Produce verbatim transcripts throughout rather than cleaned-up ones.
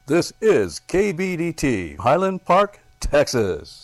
This is K B D T, Highland Park, Texas.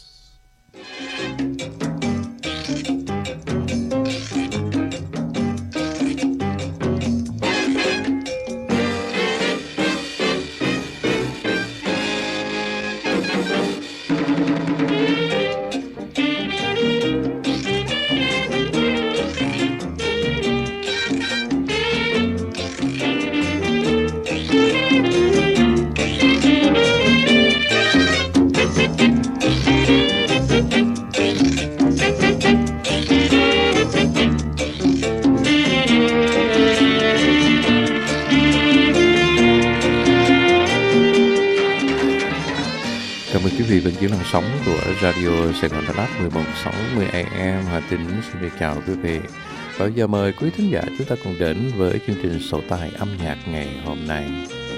Quý vị vẫn giữ làn sóng của Radio Sài Gòn Đà Lạt mười một sáu mươi A M. Hà Tĩnh xin được chào quý vị. Và giờ mời quý thính giả chúng ta cùng đến với chương trình sổ tay âm nhạc ngày hôm nay.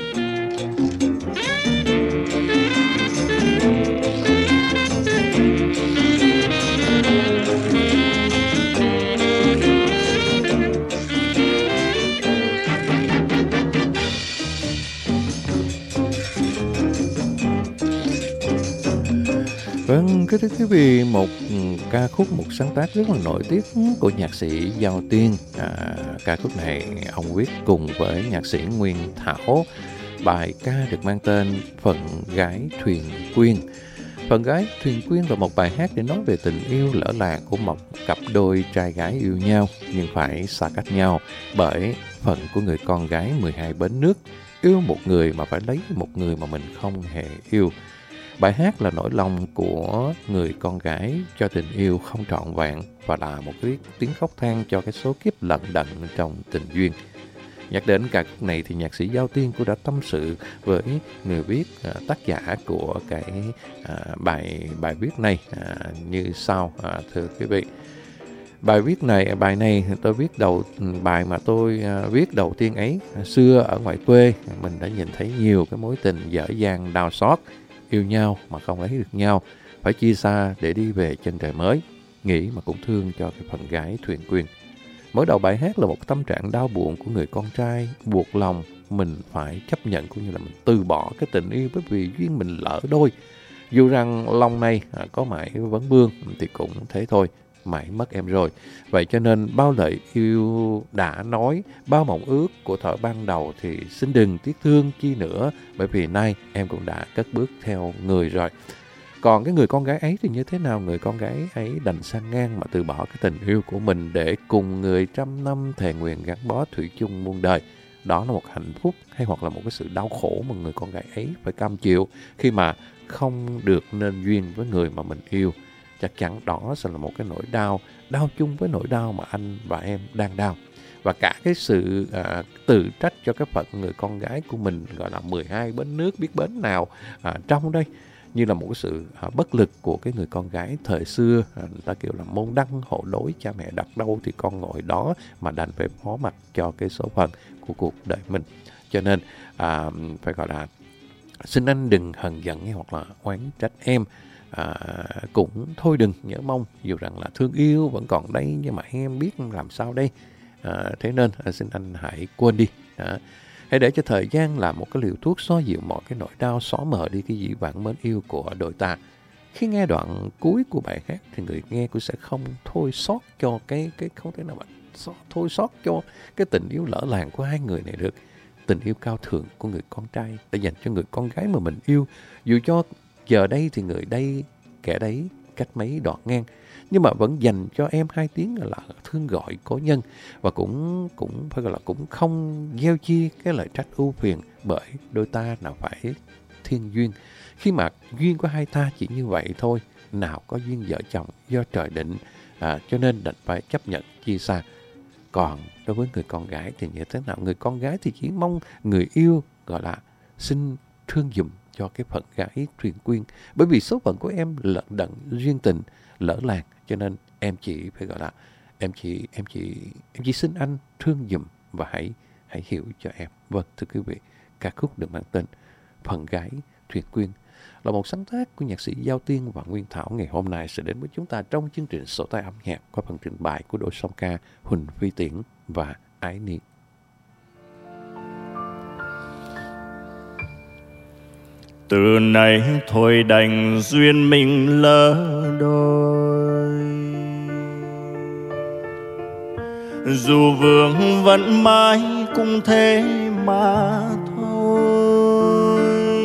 Vâng, kính thưa quý vị, một ca khúc, một sáng tác rất là nổi tiếng của nhạc sĩ Giao Tiên. À, ca khúc này ông viết cùng với nhạc sĩ Nguyên Thảo. Bài ca được mang tên Phận Gái Thuyền Quyên. Phận Gái Thuyền Quyên là một bài hát để nói về tình yêu lỡ làng của một cặp đôi trai gái yêu nhau nhưng phải xa cách nhau bởi phận của người con gái mười hai bến nước, yêu một người mà phải lấy một người mà mình không hề yêu. Bài hát là nỗi lòng của người con gái cho tình yêu không trọn vẹn và là một cái tiếng khóc than cho cái số kiếp lận đận trong tình duyên. Nhắc đến ca khúc này thì nhạc sĩ Giao Tiên cũng đã tâm sự với người viết, à, tác giả của cái à, bài bài viết này à, như sau, à, thưa quý vị. Bài viết này, bài này tôi viết đầu bài mà tôi à, viết đầu tiên ấy, xưa ở ngoại quê mình đã nhìn thấy nhiều cái mối tình dở dang đau xót, yêu nhau mà không lấy được nhau, phải chia xa để đi về chân trời mới. Nghĩ mà cũng thương cho cái phần gái Thuyền Quyên. Mở đầu bài hát là một tâm trạng đau buồn của người con trai, buộc lòng mình phải chấp nhận cũng như là mình từ bỏ cái tình yêu bởi vì duyên mình lỡ đôi. Dù rằng lòng này à, có mãi vấn vương thì cũng thế thôi, mãi mất em rồi. Vậy cho nên bao lời yêu đã nói, bao mộng ước của thuở ban đầu thì xin đừng tiếc thương chi nữa, bởi vì nay em cũng đã cất bước theo người rồi. Còn cái người con gái ấy thì như thế nào? Người con gái ấy đành sang ngang mà từ bỏ cái tình yêu của mình để cùng người trăm năm thề nguyện gắn bó thủy chung muôn đời. Đó là một hạnh phúc hay hoặc là một cái sự đau khổ mà người con gái ấy phải cam chịu khi mà không được nên duyên với người mà mình yêu. Chắc chắn đó sẽ là một cái nỗi đau, đau chung với nỗi đau mà anh và em đang đau. Và cả cái sự à, tự trách cho cái phận người con gái của mình, gọi là mười hai bến nước biết bến nào à, trong đây, như là một cái sự à, bất lực của cái người con gái thời xưa. À, người ta kêu là môn đăng hộ đối, cha mẹ đặt đâu thì con ngồi đó, mà đành phải phó mặc cho cái số phận của cuộc đời mình. Cho nên à, phải gọi là xin anh đừng hờn giận hay hoặc là oán trách em. À, cũng thôi đừng nhớ mong, dù rằng là thương yêu vẫn còn đây nhưng mà em biết làm sao đây. À, thế nên à, xin anh hãy quên đi. À, hãy để cho thời gian là một cái liều thuốc xóa dịu mọi cái nỗi đau, xóa mờ đi cái dĩ vãng mến yêu của đôi ta. Khi nghe đoạn cuối của bài hát thì người nghe cũng sẽ không thôi xót cho cái cái không thể nào mà xót, thôi xót cho cái tình yêu lỡ làng của hai người này được. Tình yêu cao thượng của người con trai đã dành cho người con gái mà mình yêu, dù cho giờ đây thì người đây kẻ đấy cách mấy đoạn ngang, nhưng mà vẫn dành cho em hai tiếng là thương gọi cố nhân. Và cũng cũng phải gọi là cũng không gieo chi cái lời trách ưu phiền, bởi đôi ta nào phải thiên duyên. Khi mà duyên của hai ta chỉ như vậy thôi, nào có duyên vợ chồng do trời định, à, cho nên đành phải chấp nhận chia xa. Còn đối với người con gái thì như thế nào? Người con gái thì chỉ mong người yêu gọi là xin thương giùm cho cái phận gái Thuyền Quyên, bởi vì số phận của em lận đận duyên tình lỡ làng, cho nên em chỉ phải gọi là em chỉ em chỉ em chỉ xin anh thương giùm và hãy hãy hiểu cho em. Vâng, thưa quý vị, ca khúc được mang tên Phận Gái Thuyền Quyên là một sáng tác của nhạc sĩ Giao Tiên và Nguyên Thảo ngày hôm nay sẽ đến với chúng ta trong chương trình sổ tay âm nhạc qua phần trình bày của đội song ca Huỳnh Phi Tiễn và Ái Niên. Từ nay thôi đành duyên mình lỡ đôi, dù vương vẫn mãi cũng thế mà thôi.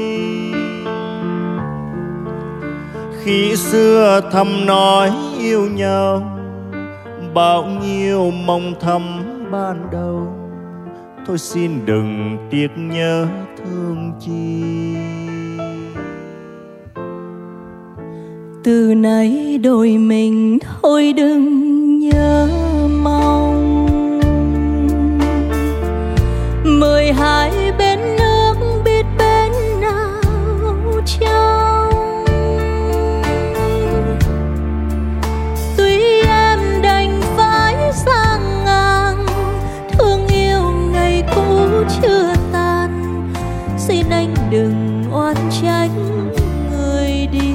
Khi xưa thầm nói yêu nhau, bao nhiêu mong thầm ban đầu, thôi xin đừng tiếc nhớ thương chi. Từ nay đôi mình thôi đừng nhớ mong, mười hai bên nước biết bên nào trong. Tuy em đành phải sang ngang, thương yêu ngày cũ chưa tan, xin anh đừng oán trách người đi.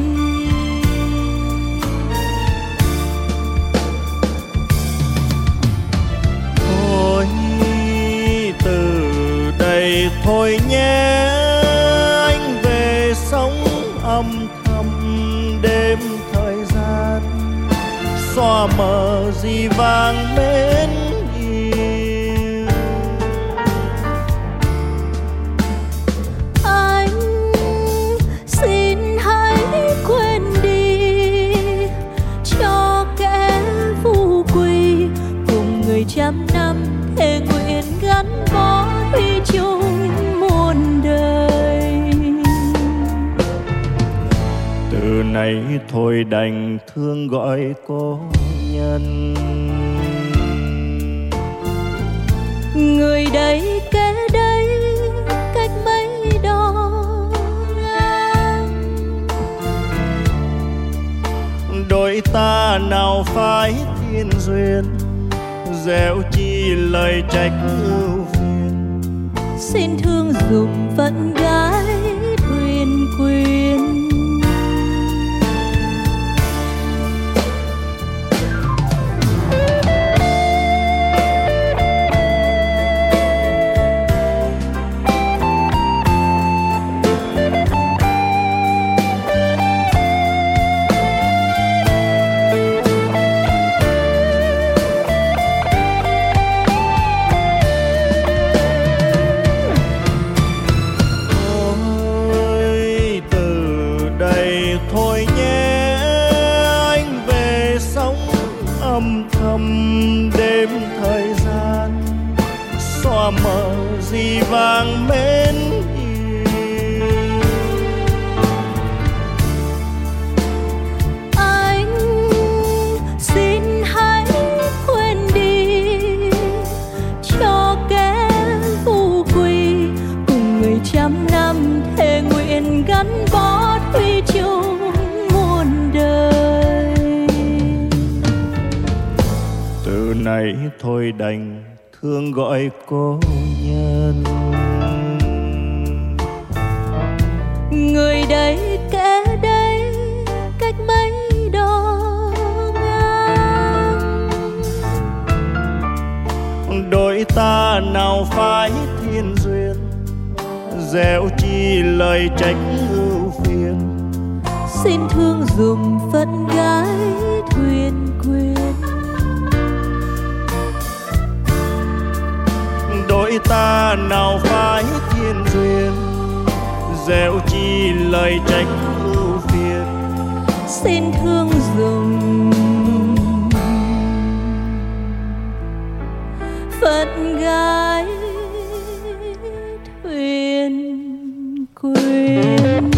Thôi nhé anh về sống âm thầm đêm thời gian, xóa mờ dĩ vãng mến yêu. Anh xin hãy quên đi cho kẻ phù quỳ, cùng người trăm năm thề nguyện gắn bó thủy chung muôn đời. Từ nay thôi đành thương gọi cô nhân, người đây kẻ đây cách mấy đó ngang. đôi ta nào phải thiên duyên, gieo chi lời trách ưu phiền. Xin thương dùm phận gái thuyền quyến. Mờ dĩ vãng mến yêu. Anh xin hãy quên đi cho kẻ phù quỳ, cùng người trăm năm thề nguyện gắn bó thủy chung muôn đời. Từ nay thôi đành thương gọi cô nhân, người đây kẻ đây cách mấy đó ngang. đôi ta nào phải thiên duyên, gieo chi lời trách ưu phiền. Xin thương dùm phận gái thuyền quyến. Đôi ta nào phải thiên duyên, gieo chi lời trách ưu phiền. Xin thương dùm phận gái thuyền quyến.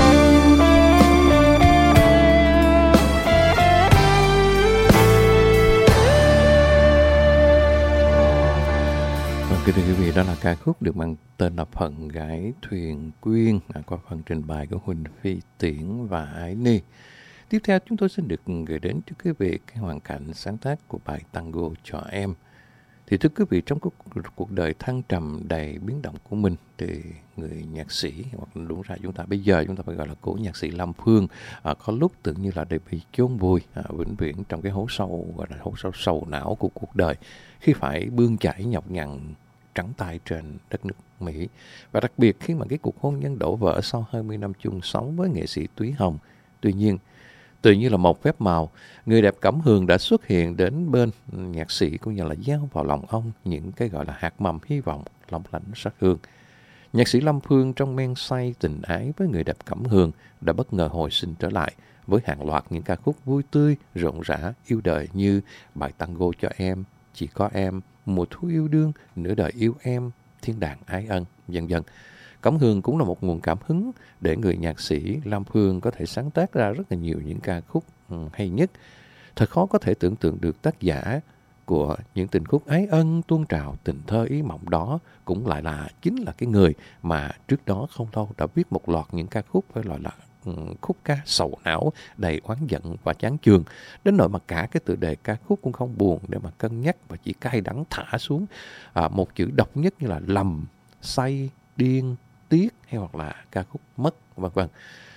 Kính thưa quý vị, đó là ca khúc được mang tên là Phận Gái Thuyền Quyên, à, qua phần trình bày của Huỳnh Phi Tiễn và Ái Ni. Tiếp theo chúng tôi xin được gửi đến cho quý vị cái hoàn cảnh sáng tác của bài Tango Cho Em. Thì thưa quý vị, trong cuộc, cuộc đời thăng trầm đầy biến động của mình, thì người nhạc sĩ, hoặc đúng ra chúng ta bây giờ chúng ta phải gọi là cố nhạc sĩ Lâm Phương, à, có lúc tưởng như là để bị chôn vùi à, vĩnh viễn trong cái hố sâu, gọi là hố sâu sầu não của cuộc đời, khi phải bươn chải nhọc nhằn trắng tay trên đất nước Mỹ. Và đặc biệt khi mà cái cuộc hôn nhân đổ vỡ sau hai mươi năm chung sống với nghệ sĩ Thúy Hồng. Tuy nhiên, tự như là một phép màu, người đẹp Cẩm Hường đã xuất hiện đến bên nhạc sĩ cũng như là gieo vào lòng ông những cái gọi là hạt mầm hy vọng, long lánh sắc hương. Nhạc sĩ Lâm Phương trong men say tình ái với người đẹp Cẩm Hường đã bất ngờ hồi sinh trở lại với hàng loạt những ca khúc vui tươi, rộn rã, yêu đời như Bài Tango cho em, Chỉ có em, Mùa thu yêu đương, Nửa đời yêu em, Thiên đàng ái ân, vân vân. Cẩm Hường cũng là một nguồn cảm hứng để người nhạc sĩ Lâm Phương có thể sáng tác ra rất là nhiều những ca khúc hay nhất. Thật khó có thể tưởng tượng được tác giả của những tình khúc ái ân, tuôn trào, tình thơ ý mộng đó cũng lại là chính là cái người mà trước đó không lâu đã viết một loạt những ca khúc phải gọi là khúc ca sầu não, đầy oán giận và chán chường, đến nỗi mà cả cái tựa đề ca khúc cũng không buồn để mà cân nhắc và chỉ cay đắng thả xuống à, một chữ độc nhất như là lầm, say, điên, tiếc hay hoặc là ca khúc mất, vân vân.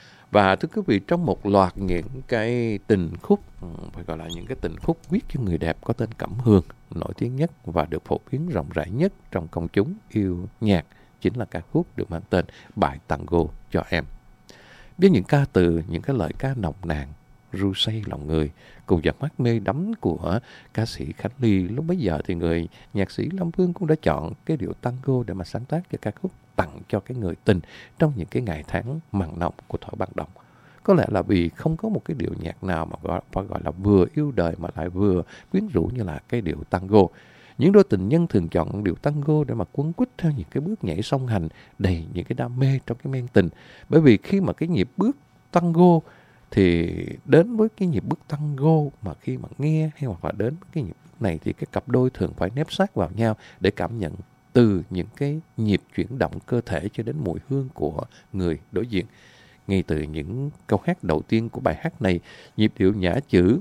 Và thưa quý vị, trong một loạt những cái tình khúc, phải gọi là những cái tình khúc viết cho người đẹp có tên Cẩm Hường, nổi tiếng nhất và được phổ biến rộng rãi nhất trong công chúng yêu nhạc chính là ca khúc được mang tên Bài Tango cho em. Với những ca từ, những cái lời ca nồng nàn, ru say lòng người, cùng giọt mắt mê đắm của ca sĩ Khánh Ly, lúc bấy giờ thì người nhạc sĩ Lâm Phương cũng đã chọn cái điệu tango để mà sáng tác cho ca khúc tặng cho cái người tình trong những cái ngày tháng mặn nồng của thuở ban đầu. Có lẽ là vì không có một cái điệu nhạc nào mà gọi, phải gọi là vừa yêu đời mà lại vừa quyến rũ như là cái điệu tango. Những đôi tình nhân thường chọn điệu tango để mà quấn quýt theo những cái bước nhảy song hành đầy những cái đam mê trong cái men tình. Bởi vì khi mà cái nhịp bước tango thì đến với cái nhịp bước tango mà khi mà nghe hay hoặc là đến cái nhịp bước này thì cái cặp đôi thường phải nép sát vào nhau để cảm nhận từ những cái nhịp chuyển động cơ thể cho đến mùi hương của người đối diện. Ngay từ những câu hát đầu tiên của bài hát này, nhịp điệu nhả chữ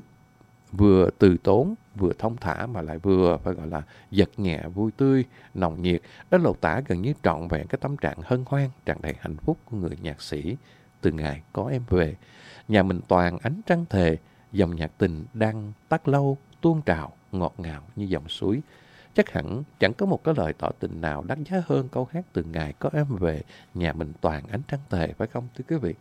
vừa từ tốn, vừa thông thả mà lại vừa phải gọi là giật nhẹ, vui tươi, nồng nhiệt, đã lột tả gần như trọn vẹn cái tâm trạng hân hoan, tràn đầy hạnh phúc của người nhạc sĩ. Từ ngày có em về, nhà mình toàn ánh trăng thề, dòng nhạc tình đang tắt lâu, tuôn trào, ngọt ngào như dòng suối. Chắc hẳn chẳng có một cái lời tỏ tình nào đắt giá hơn câu hát Từ ngày có em về, nhà mình toàn ánh trăng thề, phải không thưa quý vị?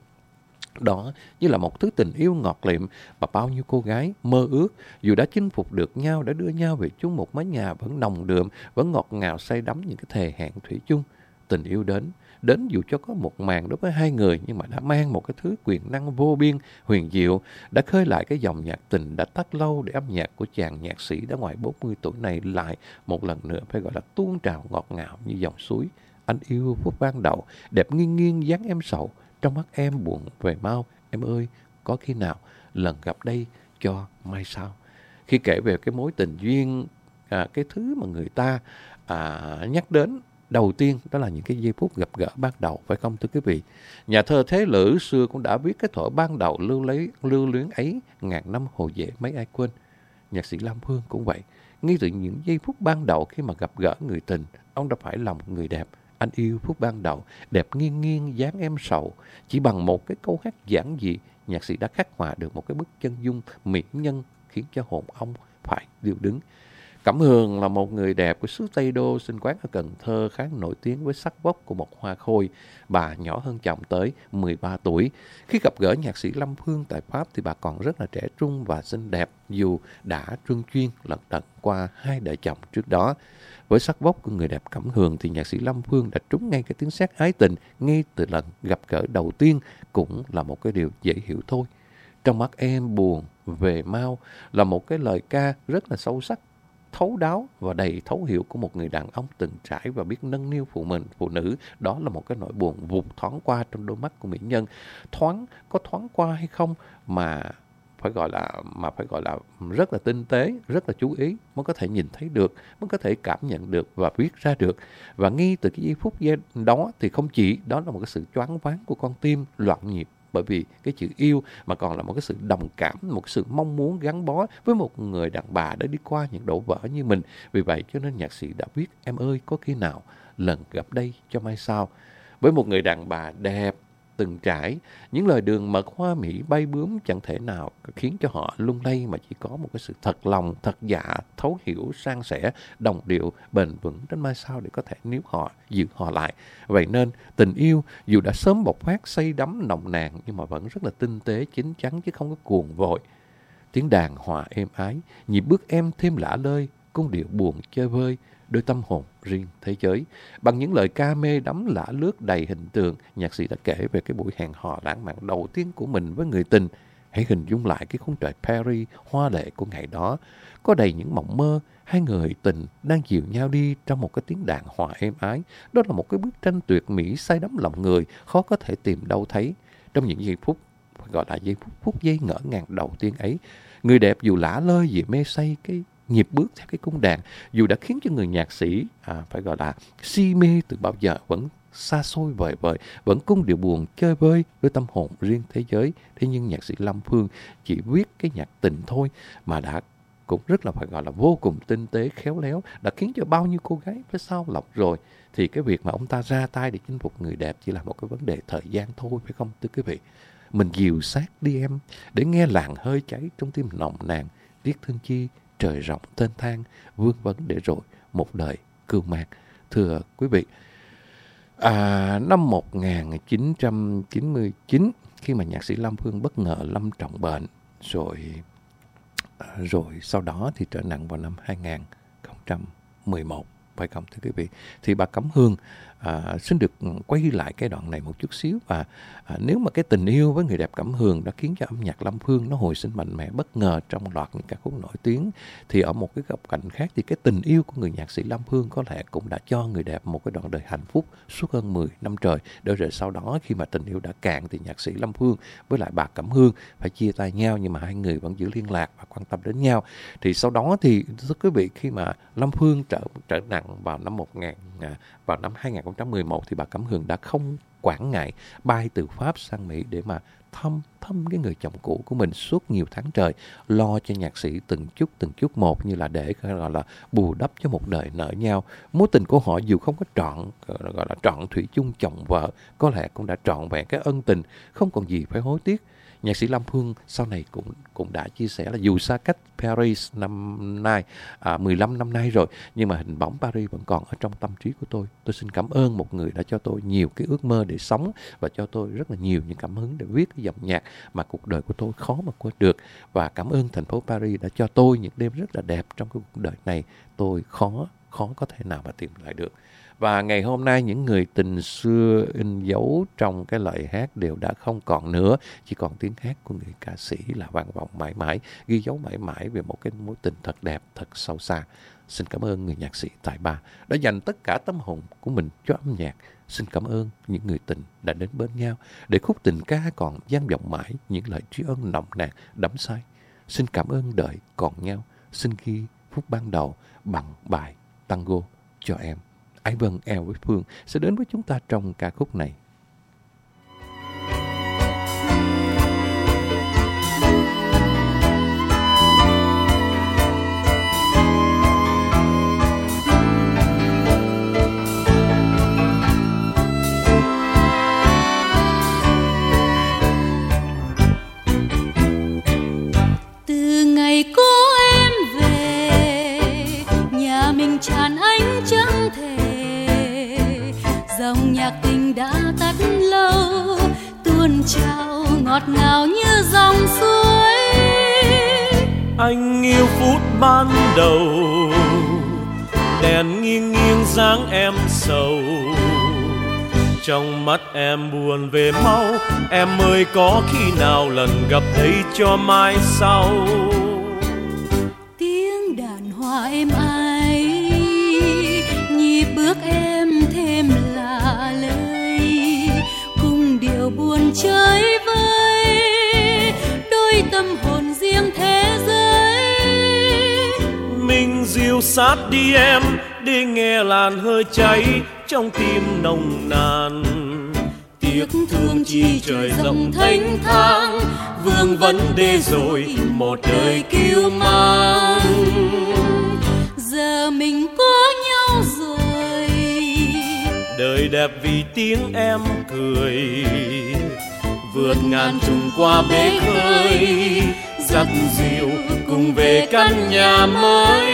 Đó như là một thứ tình yêu ngọt liệm và bao nhiêu cô gái mơ ước, dù đã chinh phục được nhau, đã đưa nhau về chung một mái nhà vẫn nồng đượm, vẫn ngọt ngào say đắm những cái thề hẹn thủy chung. Tình yêu đến, đến dù cho có một màn đối với hai người nhưng mà đã mang một cái thứ quyền năng vô biên, huyền diệu, đã khơi lại cái dòng nhạc tình đã tắt lâu để âm nhạc của chàng nhạc sĩ đã ngoài bốn mươi tuổi này lại một lần nữa phải gọi là tuôn trào ngọt ngào như dòng suối. Anh yêu phút ban đầu, đẹp nghiêng nghiêng dáng em sầu, trong mắt em buồn về mau, em ơi có khi nào lần gặp đây cho mai sau. Khi kể về cái mối tình duyên, à, cái thứ mà người ta à, nhắc đến đầu tiên đó là những cái giây phút gặp gỡ ban đầu, phải không thưa quý vị? Nhà thơ Thế Lữ xưa cũng đã viết cái thuở ban đầu lưu lấy lưu luyến ấy, ngàn năm hồ vệ mấy ai quên. Nhạc sĩ Lâm Phương cũng vậy, ngay từ những giây phút ban đầu khi mà gặp gỡ người tình, ông đã phải lòng người đẹp. Anh yêu phút ban đầu, đẹp nghiêng nghiêng dáng em sầu. Chỉ bằng một cái câu hát giản dị, nhạc sĩ đã khắc họa được một cái bức chân dung mỹ nhân khiến cho hồn ông phải điêu đứng. Cẩm Hường là một người đẹp của xứ Tây Đô, sinh quán ở Cần Thơ, khá nổi tiếng với sắc vóc của một hoa khôi. Bà nhỏ hơn chồng tới mười ba tuổi. Khi gặp gỡ nhạc sĩ Lâm Phương tại Pháp thì bà còn rất là trẻ trung và xinh đẹp, dù đã truân chuyên lận đận qua hai đời chồng trước đó. Với sắc vóc của người đẹp Cẩm Hường thì nhạc sĩ Lâm Phương đã trúng ngay cái tiếng sét ái tình ngay từ lần gặp gỡ đầu tiên, cũng là một cái điều dễ hiểu thôi. Trong mắt em buồn về mau là một cái lời ca rất là sâu sắc, thấu đáo và đầy thấu hiểu của một người đàn ông từng trải và biết nâng niu phụ mình, phụ nữ. Đó là một cái nỗi buồn vụt thoáng qua trong đôi mắt của mỹ nhân. Thoáng, có thoáng qua hay không mà phải gọi là mà phải gọi là rất là tinh tế, rất là chú ý mới có thể nhìn thấy được, mới có thể cảm nhận được và viết ra được. Và ngay từ cái giây phút đó thì không chỉ đó là một cái sự choáng váng của con tim loạn nhịp bởi vì cái chữ yêu, mà còn là một cái sự đồng cảm, một cái sự mong muốn gắn bó với một người đàn bà đã đi qua những đổ vỡ như mình. Vì vậy cho nên nhạc sĩ đã viết em ơi có khi nào lần gặp đây cho mai sau. Với một người đàn bà đẹp, từng trải. Những lời đường mật hoa mỹ bay bướm chẳng thể nào khiến cho họ lung lay, mà chỉ có một cái sự thật lòng, thật dạ, thấu hiểu, san sẻ, đồng điệu, bền vững đến mai sau để có thể níu họ, giữ họ lại. Vậy nên tình yêu dù đã sớm bộc phát say đắm nồng nàn nhưng mà vẫn rất là tinh tế, chín chắn chứ không có cuồng vội. Tiếng đàn hòa êm ái, nhịp bước em thêm lạ lơi, cung điệu buồn chơi vơi, đôi tâm hồn riêng thế giới. Bằng những lời ca mê đắm lả lướt đầy hình tượng, nhạc sĩ đã kể về cái buổi hẹn hò lãng mạn đầu tiên của mình với người tình. Hãy hình dung lại cái khung trời Paris hoa lệ của ngày đó. Có đầy những mộng mơ, hai người tình đang dìu nhau đi trong một cái tiếng đàn hòa êm ái. Đó là một cái bức tranh tuyệt mỹ say đắm lòng người, khó có thể tìm đâu thấy. Trong những giây phút, gọi là giây phút, phút giây ngỡ ngàng đầu tiên ấy, người đẹp dù lả lơi vì mê say cái nhịp bước theo cái cung đàn, dù đã khiến cho người nhạc sĩ à, phải gọi là si mê từ bao giờ, vẫn xa xôi vời vời, vẫn cung điệu buồn chơi vơi, đôi tâm hồn riêng thế giới. Thế nhưng nhạc sĩ Lâm Phương chỉ viết cái nhạc tình thôi mà đã cũng rất là phải gọi là vô cùng tinh tế, khéo léo, đã khiến cho bao nhiêu cô gái phải sao lòng rồi. Thì cái việc mà ông ta ra tay để chinh phục người đẹp chỉ là một cái vấn đề thời gian thôi, phải không thưa quý vị? Mình dìu sát đi em, để nghe làng hơi cháy trong tim nồng nàn, tiếc thương chi trời rộng thênh thang, vương vấn để rồi một đời cưu mang. Thưa quý vị, à, năm một nghìn chín trăm chín mươi chín, khi mà nhạc sĩ Lâm Phương bất ngờ lâm trọng bệnh, rồi rồi sau đó thì trở nặng vào năm hai nghìn không trăm mười một, phải không thưa quý vị? Thì bà Cẩm Hương à, xin được quay lại cái đoạn này một chút xíu. Và à, nếu mà cái tình yêu với người đẹp Cẩm Hương đã khiến cho âm nhạc Lâm Phương nó hồi sinh mạnh mẽ bất ngờ trong loạt những ca khúc nổi tiếng, thì ở một cái góc cạnh khác thì cái tình yêu của người nhạc sĩ Lâm Phương có lẽ cũng đã cho người đẹp một cái đoạn đời hạnh phúc suốt hơn mười năm trời. Để rồi sau đó khi mà tình yêu đã cạn thì nhạc sĩ Lâm Phương với lại bà Cẩm Hương phải chia tay nhau, nhưng mà hai người vẫn giữ liên lạc và quan tâm đến nhau. Thì sau đó thì thưa quý vị, khi mà Lâm Phương trở trở nặng vào năm một nghìn à, vào năm hai nghìn không trăm mười một thì bà Cẩm Hương đã không quản ngại bay từ Pháp sang Mỹ để mà thăm thăm cái người chồng cũ của mình suốt nhiều tháng trời, lo cho nhạc sĩ từng chút từng chút một, như là để gọi là bù đắp cho một đời nợ nhau. Mối tình của họ dù không có trọn gọi là trọn thủy chung chồng vợ, có lẽ cũng đã trọn vẹn cái ân tình, không còn gì phải hối tiếc. Nhạc sĩ Lâm Phương sau này cũng cũng đã chia sẻ là dù xa cách Paris năm nay à, mười lăm năm nay rồi, nhưng mà hình bóng Paris vẫn còn ở trong tâm trí của tôi. Tôi xin cảm ơn một người đã cho tôi nhiều cái ước mơ để sống và cho tôi rất là nhiều những cảm hứng để viết cái dòng nhạc mà cuộc đời của tôi khó mà quên được. Và cảm ơn thành phố Paris đã cho tôi những đêm rất là đẹp trong cái cuộc đời này tôi khó khó có thể nào mà tìm lại được. Và ngày hôm nay những người tình xưa in dấu trong cái lời hát đều đã không còn nữa, chỉ còn tiếng hát của người ca sĩ là vang vọng mãi mãi, ghi dấu mãi mãi về một cái mối tình thật đẹp, thật sâu xa. Xin cảm ơn người nhạc sĩ Tài Ba đã dành tất cả tâm hồn của mình cho âm nhạc. Xin cảm ơn những người tình đã đến bên nhau để khúc tình ca còn vang vọng mãi những lời tri ân nồng nàn đắm say. Xin cảm ơn đời còn nhau, xin ghi phút ban đầu bằng bài tango cho em. Ái Vân, Eo với Phương sẽ đến với chúng ta trong ca khúc này. Từ ngày có em về, nhà mình tràn ánh trắng thề, dòng nhạc tình đã tắt lâu, tuôn trào ngọt ngào như dòng suối. Anh yêu phút ban đầu, đèn nghiêng nghiêng dáng em sầu, trong mắt em buồn về mau, em ơi có khi nào lần gặp đây cho mai sau. Tiếng đàn hòa êm ái, nhịp bước em thêm lạ lời, cùng điệu buồn chơi vơi, đôi tâm hồn riêng thế giới. Mình dìu sát đi em để nghe làn hơi cháy trong tim nồng nàn. Tiếc thương chi trời rộng thênh thang, vương vấn đề rồi một đời kiêu mang. Giờ mình có nhau rồi, đời đẹp vì tiếng em cười. Vượt ngàn trùng qua bể khơi, dắt dìu cùng về căn nhà mới.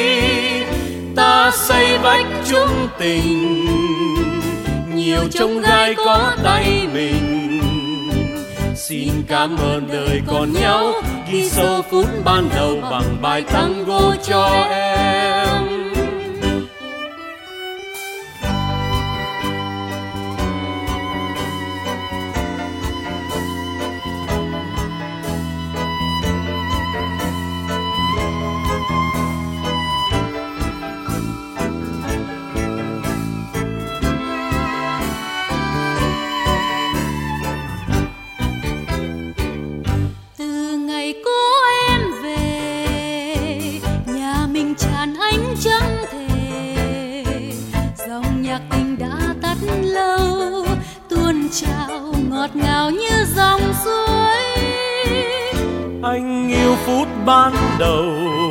Ta xây vách chung tình, nhiều chông gai có tay mình. Xin cảm ơn đời còn nhau, ghi sâu phút ban đầu bằng bài tango cho em. Chào ngọt ngào như dòng suối. Anh yêu phút ban đầu,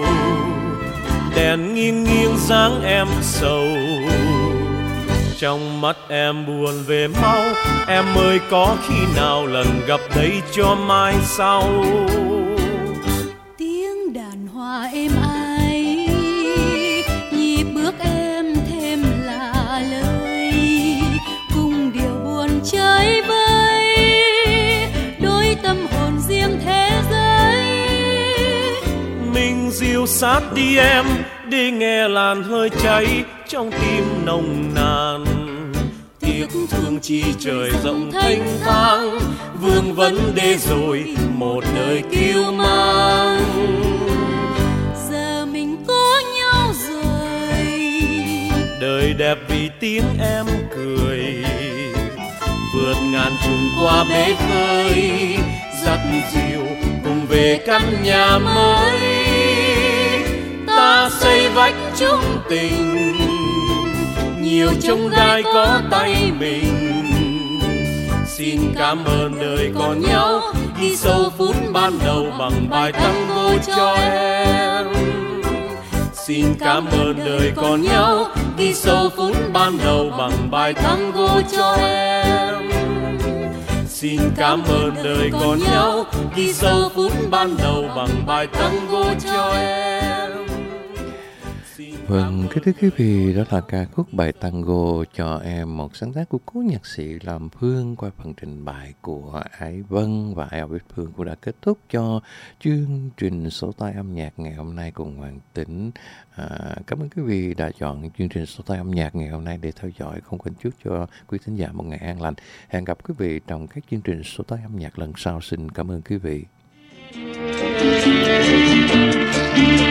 đèn nghiêng nghiêng dáng em sầu. Trong mắt em buồn về mau, em ơi có khi nào lần gặp đây cho mai sau. Tiếng đàn hoa êm ái, nhịp bước em thêm lạ lời. Cùng điều buồn chơi vơi, đôi tâm hồn riêng thế giới. Mình dìu sát đi em, để nghe làn hơi cháy trong tim nồng nàn. Tiếc thương chi trời rộng thanh thang, vương vấn đề rồi một đời kiêu mang. Giờ mình có nhau rồi, đời đẹp vì tiếng em cười. Vượt ngàn trùng qua bể khơi, dắt dìu cùng về căn nhà mới. Ta xây vách chung tình, nhiều chông gai có tay mình. Xin cảm ơn đời còn nhau, ghi sâu phút ban đầu bằng bài tango cho em. Xin cảm ơn đời còn nhau, ghi sâu phút ban đầu bằng bài tango cho em. Xin cảm ơn đời còn nhau, ghi sâu phút ban đầu bằng bài tango cho em. Vâng, kính thưa quý vị, đó là ca khúc bài tango cho em, một sáng tác của cố nhạc sĩ Lam Phương qua phần trình bày của Ái Vân, và Elvis Phương cũng đã kết thúc cho chương trình Số Tay Âm Nhạc ngày hôm nay cùng Hoàng Tĩnh. À, cảm ơn quý vị đã chọn chương trình Số Tay Âm Nhạc ngày hôm nay để theo dõi. Không quên chúc cho quý thính giả một ngày an lành. Hẹn gặp quý vị trong các chương trình Số Tay Âm Nhạc lần sau. Xin cảm ơn quý vị.